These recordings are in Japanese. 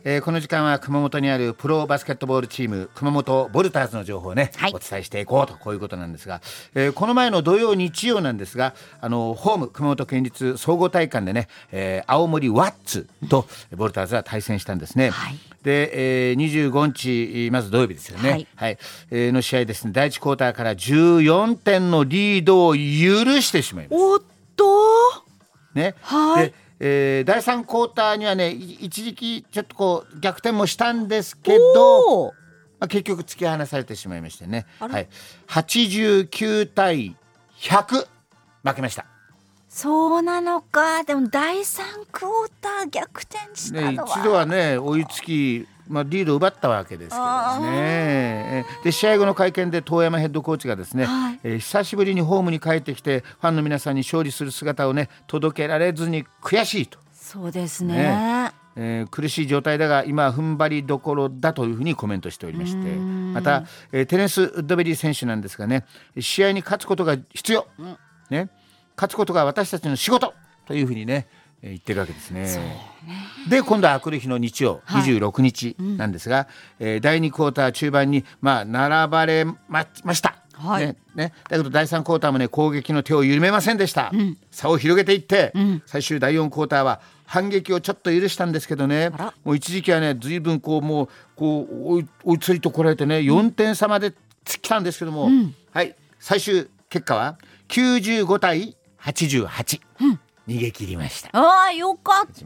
この時間は熊本にあるプロバスケットボールチーム熊本ボルターズの情報をね、お伝えしていこうとこういうことなんですが、この前の土曜日曜なんですがホーム熊本県立総合体育館でね、青森ワッツとボルターズは対戦したんですね、で、25日まず土曜日ですよね、の試合ですね、第1クォーターから14点のリードを許してしまいます。 おっとね、で第3クォーターにはね一時期ちょっとこう逆転もしたんですけど、結局突き放されてしまいましてね、89対100負けました。 そうなのか。でも第3クォーター逆転したのは、 一度はね追いつき、リードを奪ったわけですけどね。で試合後の会見で遠山ヘッドコーチがですね、久しぶりにホームに帰ってきてファンの皆さんに勝利する姿をね届けられずに悔しいと。 そうですね、 苦しい状態だが今は踏ん張りどころだというふうにコメントしておりまして、また、テネス・ウッドベリー選手なんですがね、試合に勝つことが必要、ね、勝つことが私たちの仕事というふうにね言ってるわけですね。で今度は来る日の日曜26日なんですが、第2クォーター中盤に並ばれ ました、だけど第3クォーターもね攻撃の手を緩めませんでした、差を広げていって、最終第4クォーターは反撃をちょっと許したんですけどね、もう一時期はね随分もう追いついてこられてね4点差まで来たんですけども、最終結果は95対88、逃げ切りました。 よかった。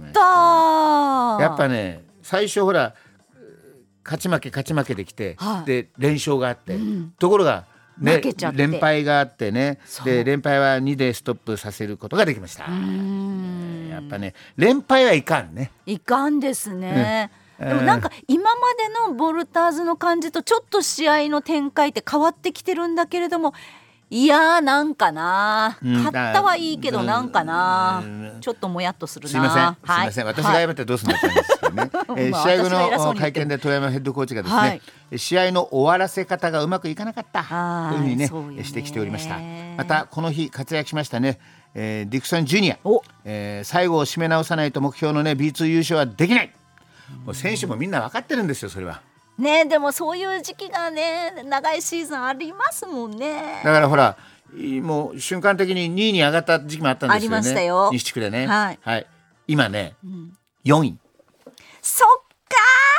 やっぱね最初ほら勝ち負けできて、で連勝があって、ところがね連敗があってね、で連敗は2でストップさせることができました。やっぱね連敗はいかんね。 いかんですね、でもなんか今までのボルターズの感じとちょっと試合の展開って変わってきてるんだけれども、いやなんかな、勝ったはいいけどなんかな、ちょっともやっとするな。 すいません、私が謝ってどうするんだったんですけどね、試合後の会見で遠山ヘッドコーチがですね、試合の終わらせ方がうまくいかなかったというふうにね指摘しておりました。またこの日活躍しましたね、ディクソンジュニア、最後を締め直さないと目標のね B2 優勝はできない。もう選手もみんな分かってるんですよそれはね。でもそういう時期がね長いシーズンありますもんね。 だからほらもう瞬間的に2位に上がった時期もあったんですよね。 ありましたよ西地区でね、今ね、4位。 そっか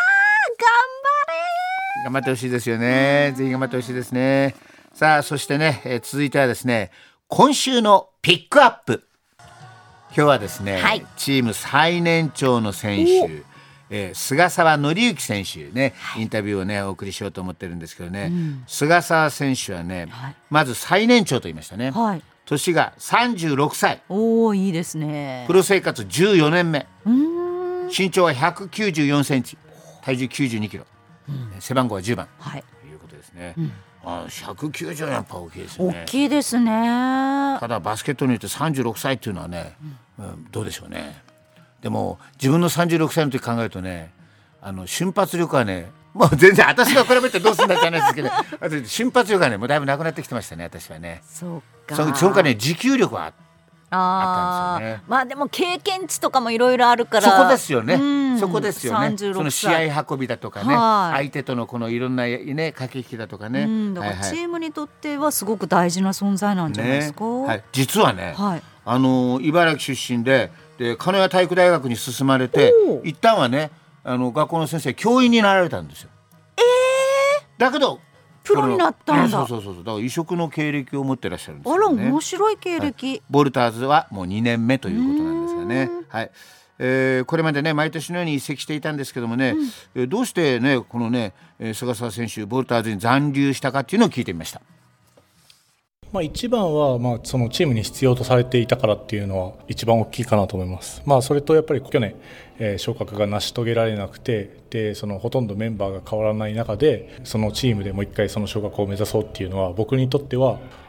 頑張ってほしいですよね。ぜひ頑張ってほしいですね。さあそしてね、続いてはですね今週のピックアップ。今日はですね、チーム最年長の選手、菅沢紀之選手ね、インタビューをねお送りしようと思ってるんですけどね、菅沢選手はね、まず最年長と言いましたね、年が36歳。 いいですね。 プロ生活14年目、身長は194センチ、体重92キロ、背番号は10番、ということですね。190やっぱ大きいですね。 大きいですね。 ただバスケットによって36歳っていうのはね、どうでしょうね。でも自分の36歳の時考えるとね、瞬発力はねもう全然私が比べてどうするんだって話ですけど瞬発力がねもうだいぶなくなってきてましたね私はね。 そうか。 その他ね持久力はあったんですよね。 でも経験値とかもいろいろあるからそこですよね、そこですよね。その試合運びだとかね、相手とのこのいろんなね駆け引きだとかね、 だからチームにとってはすごく大事な存在なんじゃないですか、 実はね、茨城出身で鹿屋体育大学に進まれて、一旦はね学校の先生教員になられたんですよ。だけどプロになったんだ。 そうだから異色の経歴を持ってらっしゃるんですよね。 面白い経歴、 ボルターズはもう2年目ということなんですよね。これまでね毎年のように移籍していたんですけどもね、どうしてねこのね菅沢選手ボルターズに残留したかっていうのを聞いてみました。 一番はそのチームに必要とされていたからっていうのは一番大きいかなと思います。それとやっぱり去年、昇格が成し遂げられなくて、でそのほとんどメンバーが変わらない中でそのチームでもう一回その昇格を目指そうっていうのは僕にとっては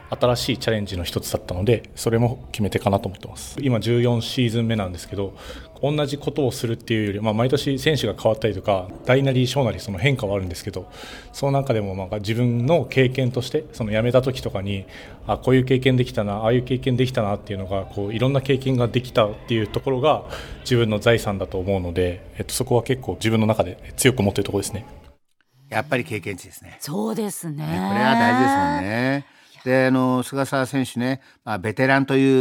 新しいチャレンジの一つだったので、それも決め手かなと思ってます。今14シーズン目なんですけど、同じことをするっていうより、毎年選手が変わったりとか大なり小なりその変化はあるんですけど、その中でも自分の経験として、その辞めた時とかにこういう経験できたな、ああいう経験できたなっていうのがいろんな経験ができたっていうところが自分の財産だと思うので、そこは結構自分の中で強く持っているところですね。 やっぱり経験値ですね。 そうですね。 これは大事ですもんね。で菅澤選手ね、ベテランという、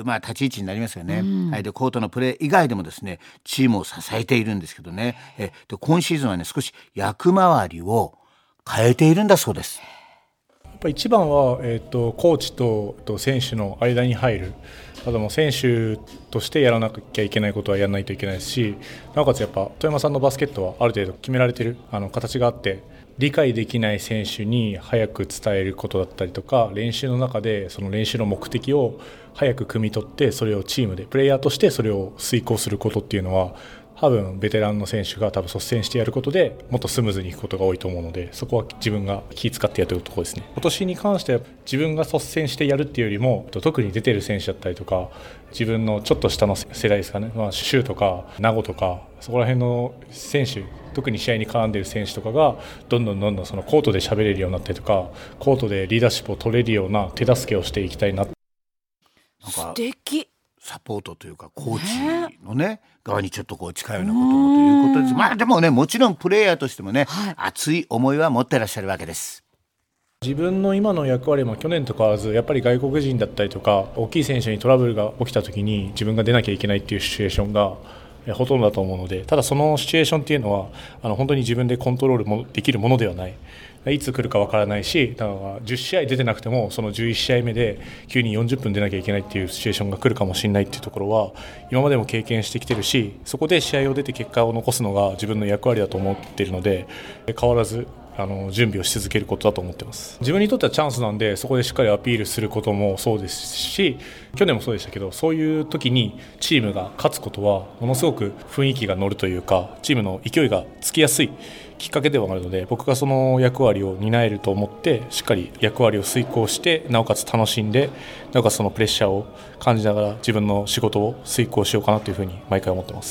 立ち位置になりますよね、はい、でコートのプレー以外でもですねチームを支えているんですけどね、で今シーズンはね少し役回りを変えているんだそうです。 やっぱ一番は、コーチと選手の間に入る。選手としてやらなきゃいけないことはやらないといけないですし、なおかつやっぱ富山さんのバスケットはある程度決められている形があって、理解できない選手に早く伝えることだったりとか、練習の中でその練習の目的を早く汲み取って、それをチームでプレイヤーとしてそれを遂行することっていうのは、多分ベテランの選手が率先してやることでもっとスムーズにいくことが多いと思うので、そこは自分が気遣ってやっているところですね。今年に関しては自分が率先してやるっていうよりも、特に出てる選手だったりとか、自分のちょっと下の世代ですかね、シューとか名護とかそこら辺の選手、特に試合に絡んでいる選手とかがどんどんそのコートで喋れるようになったりとか、コートでリーダーシップを取れるような手助けをしていきたいな。 素敵。 サポートというかコーチのね側にちょっと近いようなこともということです。でもね、もちろんプレイヤーとしてもね、熱い思いは持ってらっしゃるわけです。 自分の今の役割も去年と変わらず、やっぱり外国人だったりとか大きい選手にトラブルが起きた時に自分が出なきゃいけないっていうシチュエーションがほとんどだと思うので、ただそのシチュエーションっていうのは本当に自分でコントロールもできるものではない。いつ来るかわからないし、だから10試合出てなくてもその11試合目で急に40分出なきゃいけないっていうシチュエーションが来るかもしれないっていうところは今までも経験してきてるし、そこで試合を出て結果を残すのが自分の役割だと思っているので、変わらず準備をし続けることだと思ってます。自分にとってはチャンスなんで、そこでしっかりアピールすることもそうですし、去年もそうでしたけど、そういう時にチームが勝つことはものすごく雰囲気が乗るというか、チームの勢いがつきやすいきっかけではあるので、僕がその役割を担えると思ってしっかり役割を遂行して、なおかつ楽しんで、なおかつそのプレッシャーを感じながら自分の仕事を遂行しようかなというふうに毎回思ってます。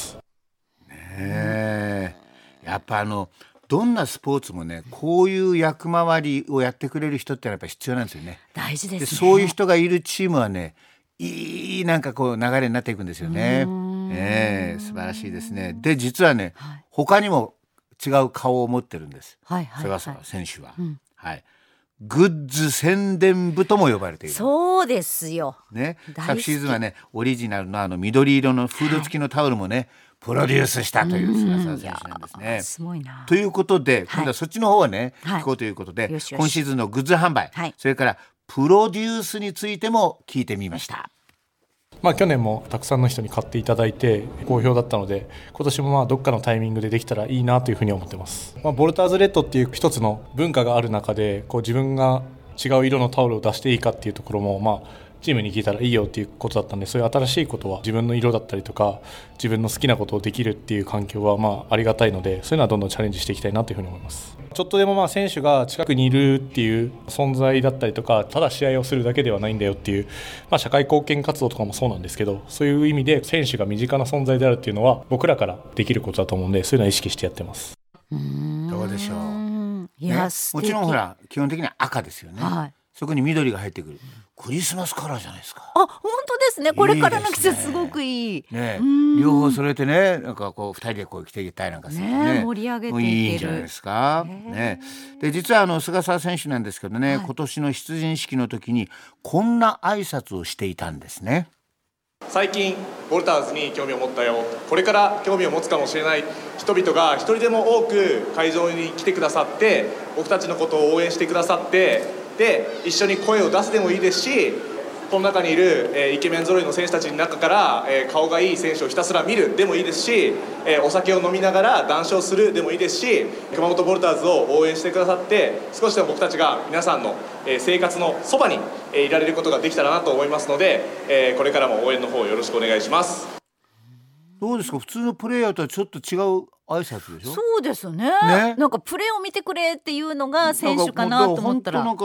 やっぱどんなスポーツもね、こういう役回りをやってくれる人ってやっぱ必要なんですよね。 大事ですね。 そういう人がいるチームはね、いい流れになっていくんですよね。素晴らしいですね。で実はね、他にも違う顔を持ってるんです、菅澤選手は、グッズ宣伝部とも呼ばれている。 そうですよ、 昨シーズンはね、オリジナルの緑色のフード付きのタオルもね、プロデュースしたという菅澤選手なんですね。 すごいな。 ということで、今度はそっちの方はね、聞こうということで、今シーズンのグッズ販売、それからプロデュースについても聞いてみました。 去年もたくさんの人に買っていただいて好評だったので、今年もどっかのタイミングでできたらいいなというふうに思ってます。ボルターズレッドっていう一つの文化がある中で、自分が違う色のタオルを出していいかっていうところもチームに聞いたらいいよっていうことだったんで、そういう新しいことは自分の色だったりとか自分の好きなことをできるっていう環境はありがたいので、そういうのはどんどんチャレンジしていきたいなというふうに思います。ちょっとでも選手が近くにいるっていう存在だったりとか、ただ試合をするだけではないんだよっていう、社会貢献活動とかもそうなんですけど、そういう意味で選手が身近な存在であるっていうのは僕らからできることだと思うんで、そういうのは意識してやってます。 どうでしょう。 もちろん基本的には赤ですよね、そこに緑が入ってくるクリスマスカラーじゃないですか。 本当ですね。これからの季節すごくいい。 両方それてね、2人で着ていきたいなんかするとね、 盛り上げていける。 いいんじゃないですか。で実は菅澤選手なんですけどね、今年の出陣式の時にこんな挨拶をしていたんですね。 最近ボルターズに興味を持ったよ、これから興味を持つかもしれない人々が一人でも多く会場に来てくださって、僕たちのことを応援してくださって、で一緒に声を出すでもいいですし、この中にいる、イケメン揃いの選手たちの中から、顔がいい選手をひたすら見るでもいいですし、お酒を飲みながら談笑するでもいいですし、熊本ボルターズを応援してくださって、少しでも僕たちが皆さんの、生活のそばに、いられることができたらなと思いますので、これからも応援の方よろしくお願いします。 どうですか、普通のプレーヤーとはちょっと違う挨拶でしょ。 そうですね。なんかプレーを見てくれっていうのが選手かなと思ったら、 本当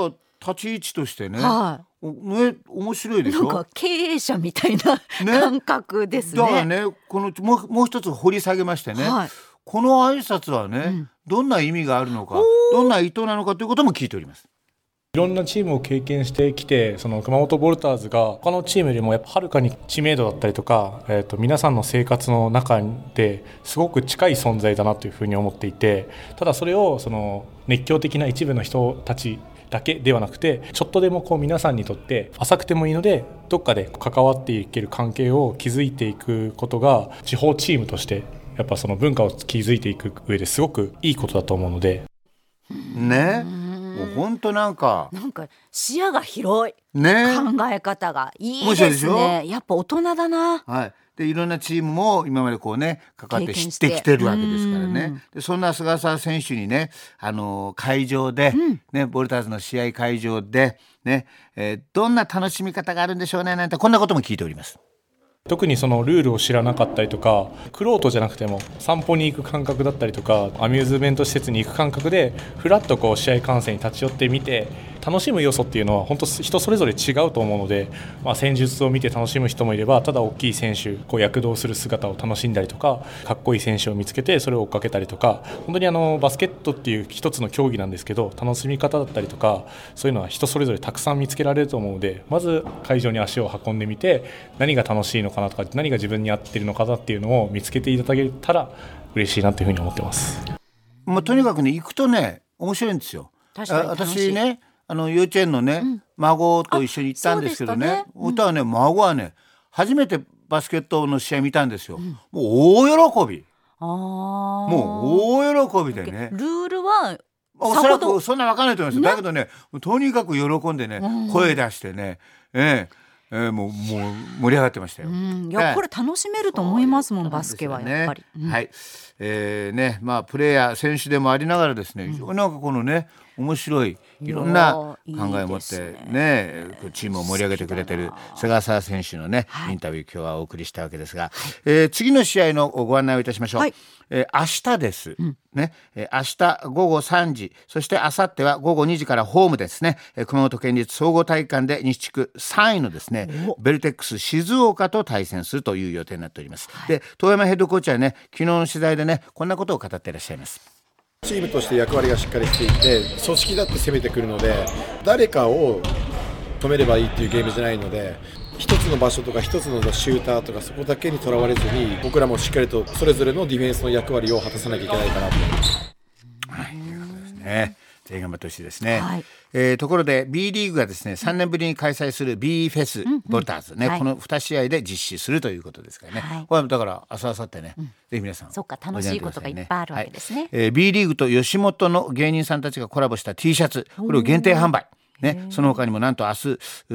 立ち位置としてね、 はい面白いでしょ。 なんか経営者みたいな、感覚ですね。 だからね、このもう一つ掘り下げましてね、この挨拶はね、どんな意味があるのか、どんな意図なのかということも聞いております。 いろんなチームを経験してきて、その熊本ボルターズが他のチームよりもやっぱはるかに知名度だったりとか、皆さんの生活の中ですごく近い存在だなというふうに思っていて、ただそれをその熱狂的な一部の人たちだけではなくて、ちょっとでもこう皆さんにとって浅くてもいいのでどっかで関わっていける関係を築いていくことが、地方チームとしてやっぱその文化を築いていく上ですごくいいことだと思うのでね。もう本当なんか視野が広い、考え方がいいですね。やっぱ大人だな。 でいろんなチームも今までこうね関わって知ってきてるわけですからね。でそんな菅澤選手にね、会場で、ボルターズの試合会場でね、どんな楽しみ方があるんでしょうねなんて、こんなことも聞いております。 特にそのルールを知らなかったりとか、玄人じゃなくても散歩に行く感覚だったりとか、アミューズメント施設に行く感覚でフラッとこう試合観戦に立ち寄ってみて楽しむ要素っていうのは本当人それぞれ違うと思うので、戦術を見て楽しむ人もいれば、ただ大きい選手こう躍動する姿を楽しんだりとか、かっこいい選手を見つけてそれを追っかけたりとか、本当にバスケットっていう一つの競技なんですけど、楽しみ方だったりとかそういうのは人それぞれたくさん見つけられると思うので、まず会場に足を運んでみて何が楽しいのかなとか、何が自分に合っているのかなっていうのを見つけていただけたら嬉しいなというふうに思ってます。 とにかくね、行くとね面白いんですよ。私ね、幼稚園のね、孫と一緒に行ったんですけどね、歌はね、孫はね初めてバスケットの試合見たんですよ。もう大喜び、もう大喜びでね。 ルールはおそらくそんな分かんないと思います、だけどね、とにかく喜んでね、声出してね、もう盛り上がってましたよ。 いや、これ楽しめると思いますもん、バスケはやっぱり。 はい、プレーヤー選手でもありながらですね、なんかこのね面白いいろんな考えを持ってね、チームを盛り上げてくれてる菅澤選手のね、インタビュー今日はお送りしたわけですが、次の試合のご案内をいたしましょう。明日です、明日午後3時、そして明後日は午後2時からホームですね、熊本県立総合体育館で西地区3位のですねベルテックス静岡と対戦するという予定になっております。で遠山ヘッドコーチはね、昨日の取材でねこんなことを語っていらっしゃいます。 チームとして役割がしっかりしていて、組織だって攻めてくるので、誰かを止めればいいっていうゲームじゃないので、一つの場所とか一つのシューターとかそこだけにとらわれずに、僕らもしっかりとそれぞれのディフェンスの役割を果たさなきゃいけないかなと思います。 ということですね。ぜひ頑張ってほしいですね。ところで B リーグがですね3年ぶりに開催する B フェスボルターズね、この2試合で実施するということですからね、これだから明日明後日ね、ぜひ皆さん楽しいことがいっぱいあるわけですね。 B リーグと吉本の芸人さんたちがコラボした T シャツ、これを限定販売ね、その他にもなんと明日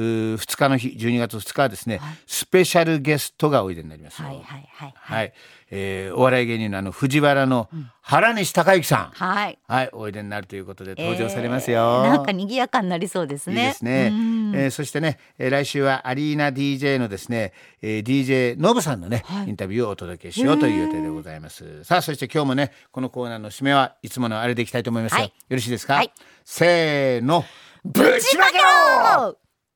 2日の日12月2日はですね、スペシャルゲストがおいでになりますよ。お笑い芸人の藤原の原西孝之さん、おいでになるということで登場されますよ。 なんか賑やかになりそうですね。 いいですね。そしてね、来週はアリーナ DJ のですね、DJ ノブさんのね、インタビューをお届けしようという予定でございます。さあ、そして今日もねこのコーナーの締めはいつものあれでいきたいと思いますよ。よろしいですか。せーの、ぶちまけろ。